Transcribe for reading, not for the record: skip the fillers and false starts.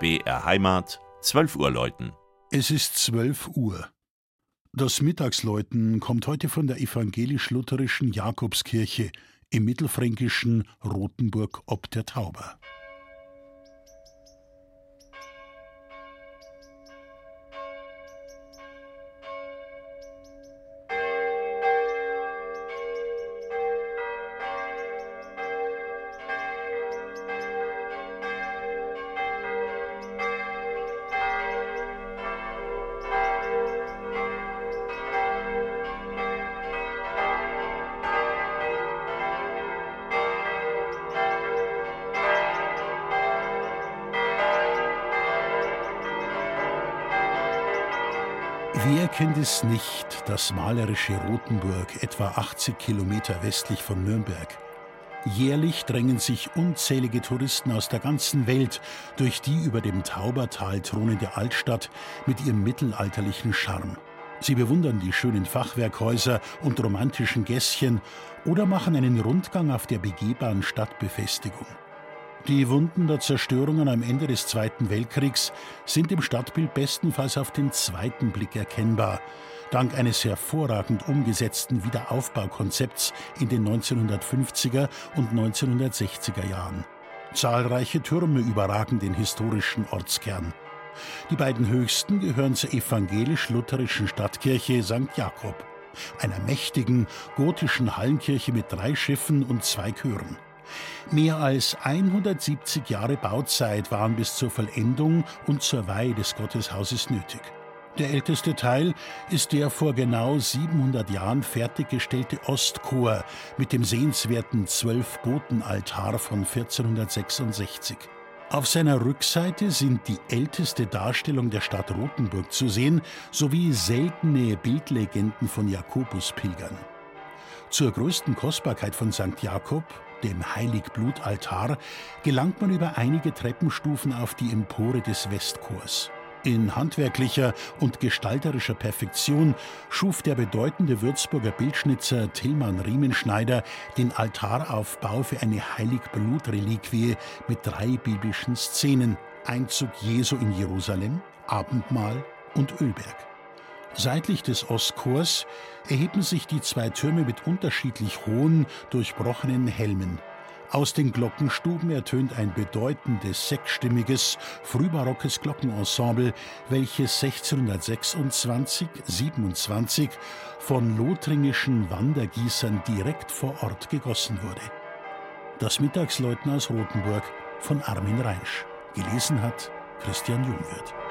BR Heimat, 12 Uhr läuten. Es ist 12 Uhr. Das Mittagsläuten kommt heute von der evangelisch-lutherischen Jakobskirche im mittelfränkischen Rothenburg ob der Tauber. Wer kennt es nicht, das malerische Rothenburg, etwa 80 Kilometer westlich von Nürnberg? Jährlich drängen sich unzählige Touristen aus der ganzen Welt durch die über dem Taubertal thronende Altstadt mit ihrem mittelalterlichen Charme. Sie bewundern die schönen Fachwerkhäuser und romantischen Gässchen oder machen einen Rundgang auf der begehbaren Stadtbefestigung. Die Wunden der Zerstörungen am Ende des Zweiten Weltkriegs sind im Stadtbild bestenfalls auf den zweiten Blick erkennbar, dank eines hervorragend umgesetzten Wiederaufbaukonzepts in den 1950er und 1960er Jahren. Zahlreiche Türme überragen den historischen Ortskern. Die beiden höchsten gehören zur evangelisch-lutherischen Stadtkirche St. Jakob, einer mächtigen gotischen Hallenkirche mit 3 Schiffen und 2 Chören. Mehr als 170 Jahre Bauzeit waren bis zur Vollendung und zur Weihe des Gotteshauses nötig. Der älteste Teil ist der vor genau 700 Jahren fertiggestellte Ostchor mit dem sehenswerten 12-Boten-Altar von 1466. Auf seiner Rückseite sind die älteste Darstellung der Stadt Rothenburg zu sehen, sowie seltene Bildlegenden von Jakobuspilgern. Zur größten Kostbarkeit von St. Jakob, dem Heiligblutaltar, gelangt man über einige Treppenstufen auf die Empore des Westchors. In handwerklicher und gestalterischer Perfektion schuf der bedeutende Würzburger Bildschnitzer Tilman Riemenschneider den Altaraufbau für eine Heiligblutreliquie mit 3 biblischen Szenen: Einzug Jesu in Jerusalem, Abendmahl und Ölberg. Seitlich des Ostchors erheben sich die 2 Türme mit unterschiedlich hohen, durchbrochenen Helmen. Aus den Glockenstuben ertönt ein bedeutendes 6-stimmiges, frühbarockes Glockenensemble, welches 1626/27 von lothringischen Wandergießern direkt vor Ort gegossen wurde. Das Mittagsläuten aus Rothenburg von Armin Reinsch. Gelesen hat Christian Jungwirth.